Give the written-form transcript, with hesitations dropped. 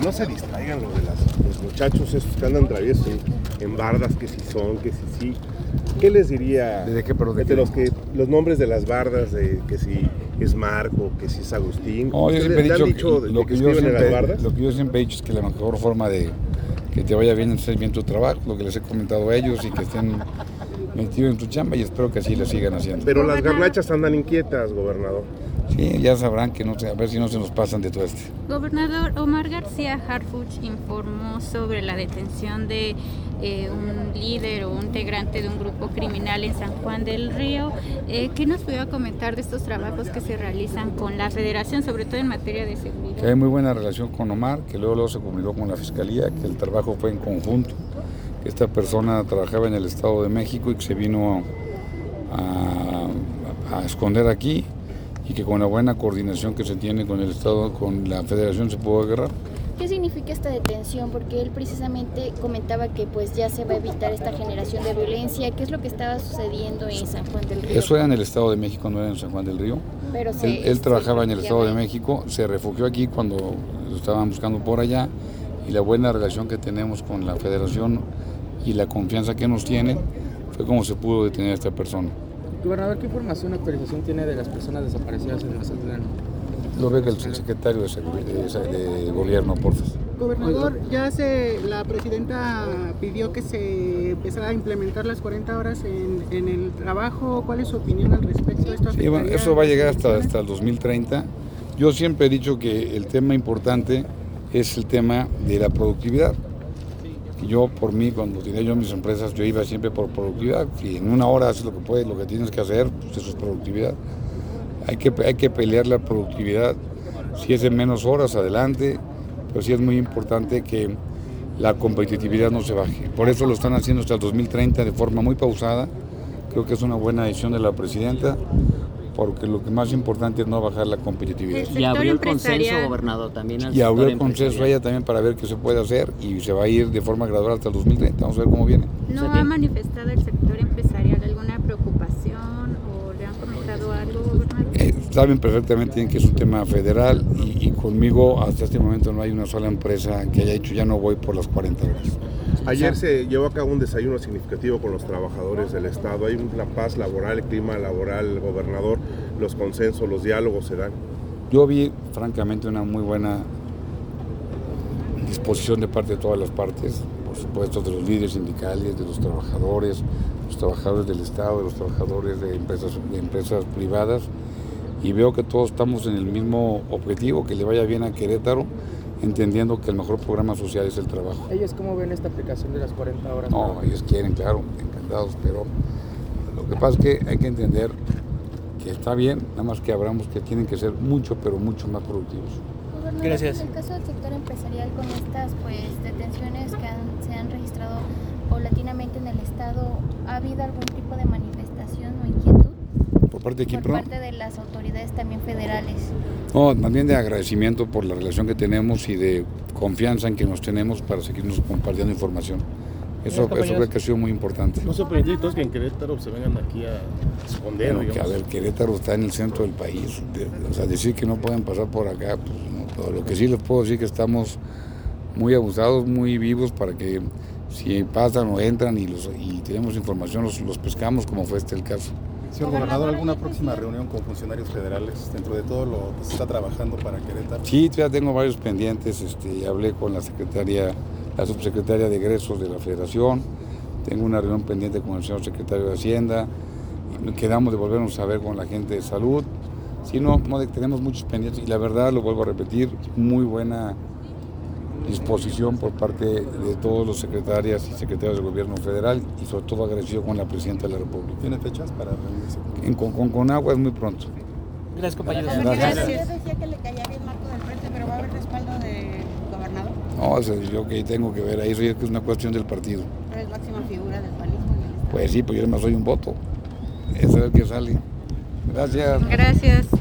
no se distraigan los muchachos estos que andan traviesos en bardas, que si son, que si sí. ¿Qué les diría ¿De qué, pero de entre qué? los nombres de las bardas, de que si es Marco, que si es Agustín? No, yo siempre he dicho lo que yo siempre he dicho es que la mejor forma de que te vaya bien es hacer bien tu trabajo, lo que les he comentado a ellos, y que estén metidos en tu chamba, y espero que así lo sigan haciendo. Pero las garnachas andan inquietas, gobernador. Sí, ya sabrán que a ver si no se nos pasan de todo este. Gobernador, Omar García Harfuch informó sobre la detención de un líder o un integrante de un grupo criminal en San Juan del Río. ¿Qué nos puede comentar de estos trabajos que se realizan con la Federación, sobre todo en materia de seguridad? Que hay muy buena relación con Omar, que luego se comunicó con la Fiscalía, que el trabajo fue en conjunto, que esta persona trabajaba en el Estado de México y que se vino a esconder aquí, y que con la buena coordinación que se tiene con el Estado, con la Federación, se pudo agarrar. ¿Qué significa esta detención? Porque él precisamente comentaba que pues ya se va a evitar esta generación de violencia. ¿Qué es lo que estaba sucediendo en San Juan del Río? Eso era en el Estado de México, no era en San Juan del Río. Pero él trabajaba en el Estado de México, se refugió aquí cuando lo estaban buscando por allá, y la buena relación que tenemos con la Federación y la confianza que nos tienen fue como se pudo detener a esta persona. Gobernador, ¿qué información o actualización tiene de las personas desaparecidas en Mazatlán? Lo ve que el secretario de Gobierno, por favor. Gobernador, la presidenta pidió que se empezara a implementar las 40 horas en el trabajo. ¿Cuál es su opinión al respecto? Sí, bueno, eso va a llegar hasta el 2030. Yo siempre he dicho que el tema importante es el tema de la productividad. Yo, por mí, cuando tenía yo mis empresas, yo iba siempre por productividad. Si en una hora haces lo que puedes, lo que tienes que hacer, pues eso es productividad. Hay que pelear la productividad. Si es en menos horas, adelante, pero sí es muy importante que la competitividad no se baje. Por eso lo están haciendo hasta el 2030 de forma muy pausada. Creo que es una buena decisión de la presidenta, porque lo que más importante es no bajar la competitividad. Y abrió el consenso, gobernador, también al sector abrió el consenso ella también para ver qué se puede hacer, y se va a ir de forma gradual hasta el 2030. Vamos a ver cómo viene. ¿No ha manifestado el sector empresarial alguna preocupación o le han comentado algo, gobernador? Saben perfectamente que es un tema federal, y conmigo hasta este momento no hay una sola empresa que haya dicho ya no voy por las 40 horas. Ayer se llevó a cabo un desayuno significativo con los trabajadores del Estado. Hay una paz laboral, el clima laboral, gobernador, los consensos, los diálogos se dan. Yo vi, francamente, una muy buena disposición de parte de todas las partes, por supuesto de los líderes sindicales, de los trabajadores del Estado, de los trabajadores de empresas privadas, y veo que todos estamos en el mismo objetivo, que le vaya bien a Querétaro, entendiendo que el mejor programa social es el trabajo. ¿Ellos cómo ven esta aplicación de las 40 horas? No, ellos quieren, claro, encantados, pero lo que pasa es que hay que entender que está bien, nada más que hablamos que tienen que ser mucho, pero mucho más productivos. Gracias. En el caso del sector empresarial, con estas detenciones que se han registrado paulatinamente en el Estado, ¿ha habido algún tipo de manifestación o inquietud? ¿Por parte de quién? Por parte de las autoridades también federales. No, también de agradecimiento por la relación que tenemos y de confianza en que nos tenemos para seguirnos compartiendo información. Eso creo que ha sido muy importante. ¿No se permite entonces que en Querétaro se vengan aquí a esconder? Bueno, que, a ver, Querétaro está en el centro del país. O sea, decir que no pueden pasar por acá, pues no. Pero lo que sí les puedo decir que estamos muy abusados, muy vivos, para que si pasan o entran y tenemos información, los pescamos, como fue el caso. Señor gobernador, ¿alguna próxima reunión con funcionarios federales dentro de todo lo que se está trabajando para Querétaro? Sí, ya tengo varios pendientes. Hablé con la subsecretaria de egresos de la Federación. Tengo una reunión pendiente con el señor secretario de Hacienda. Quedamos de volvernos a ver con la gente de salud. Sí, no, tenemos muchos pendientes, y la verdad, lo vuelvo a repetir, muy buena disposición por parte de todos los secretarias y secretarios del gobierno federal, y sobre todo agradecido con la presidenta de la República. ¿Tiene fechas para reunirse? Con agua es muy pronto. Gracias, compañeros. Gracias. Usted decía que le caía bien Marco del Frente, pero ¿va a haber respaldo del gobernador? No, eso es yo que tengo que ver ahí, eso es una cuestión del partido. Pero es máxima figura del panismo en el Estado. Pues sí, pues yo además soy un voto. Eso es el que sale. Gracias. Gracias.